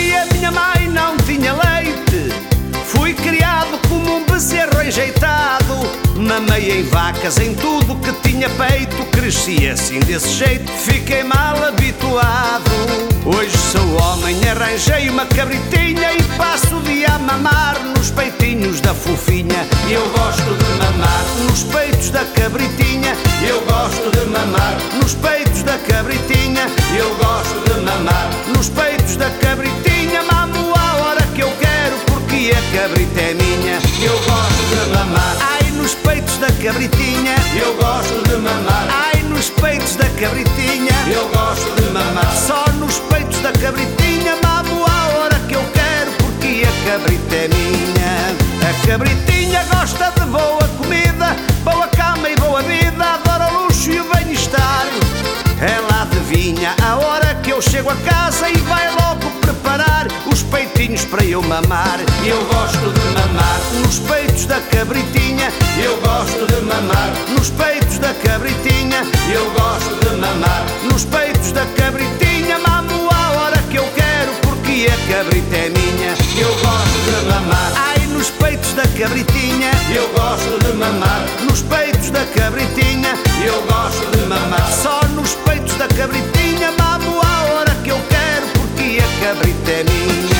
nasci a minha mãe não tinha leite. Fui criado como um bezerro enjeitado. Mamei em vacas, em tudo que tinha peito. Cresci assim desse jeito, fiquei mal habituado. Hoje sou homem, arranjei uma cabritinha e passo o dia a mamar nos peitinhos da fofinha. Eu gosto de mamar nos peitos da cabritinha. Eu gosto de mamar nos peitos da cabritinha. Eu gosto de mamar nos peitos da cabritinha. Mamo a hora que eu quero porque a cabrita é minha. Eu gosto de mamar, ai, nos peitos da cabritinha. Eu gosto de mamar, ai, nos peitos da cabritinha. Eu gosto de mamar, só nos peitos da cabritinha. Mamo a hora que eu quero porque a cabrita é minha. A cabritinha gosta de boa comida, boa cama e boa vida. Adora o luxo e o bem-estar. Ela adivinha a hora que eu chego a casa e vai logo preparar os peitinhos para eu mamar. Eu gosto de mamar nos peitos da cabritinha. Eu gosto de mamar nos peitos da cabritinha. Eu gosto de mamar nos peitos da cabritinha. Mamo a hora que eu quero porque a cabrita é minha. Eu gosto de mamar, ai, nos peitos da cabritinha. Eu gosto de mamar nos peitos da cabritinha. Eu gosto de mamar só nos peitos da cabritinha. Mamo a hora que eu quero porque a cabrita é minha.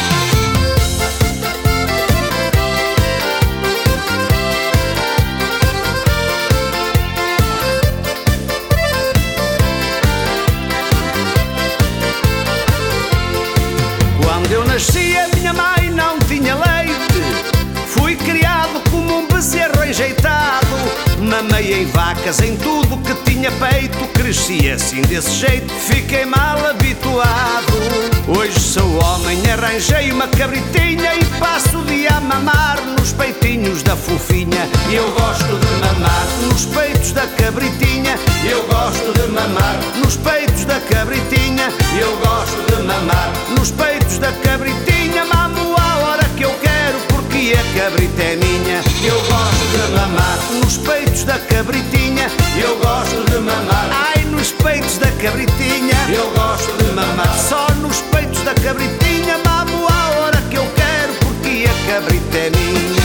Quando eu nasci a minha mãe não tinha leite. Fui criado como um bezerro enjeitado. Mamei em vacas, em tudo que tinha peito. Cresci assim desse jeito, fiquei mal habituado. Hoje sou homem, arranjei uma cabritinha e passo o dia a mamar nos peitinhos da fofinha. Eu gosto de mamar nos peitos da cabritinha. Eu gosto de mamar nos peitos da cabritinha. Eu gosto de mamar nos peitos da cabritinha. Mamo a hora que eu quero porque a cabrita é minha. Eu gosto de mamar nos peitos da cabritinha. Eu gosto de mamar, ai, nos peitos da cabritinha. Eu gosto de mamar só nos peitos da cabritinha. Mamo a hora que eu quero porque a cabrita é minha.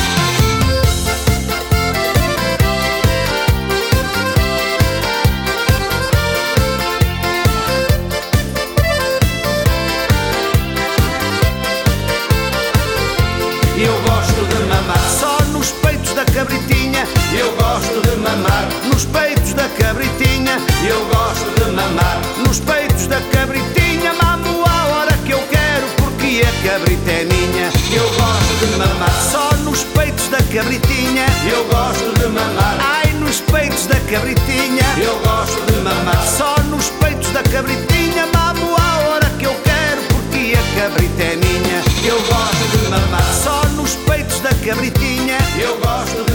Eu gosto de mamar só nos peitos da cabritinha. Eu gosto de mamar nos peitos da cabritinha. Eu gosto de mamar nos peitos da cabritinha. Mamo a hora que eu quero porque a cabrita é minha. Eu gosto de mamar só nos peitos da cabritinha. Eu gosto de mamar, ai, nos peitos da cabritinha. Eu gosto de mamar só nos peitos da cabritinha. Mamo a hora que eu quero porque a cabrita é minha. Eu gosto de mamar só nos peitos da cabritinha. Eu gosto de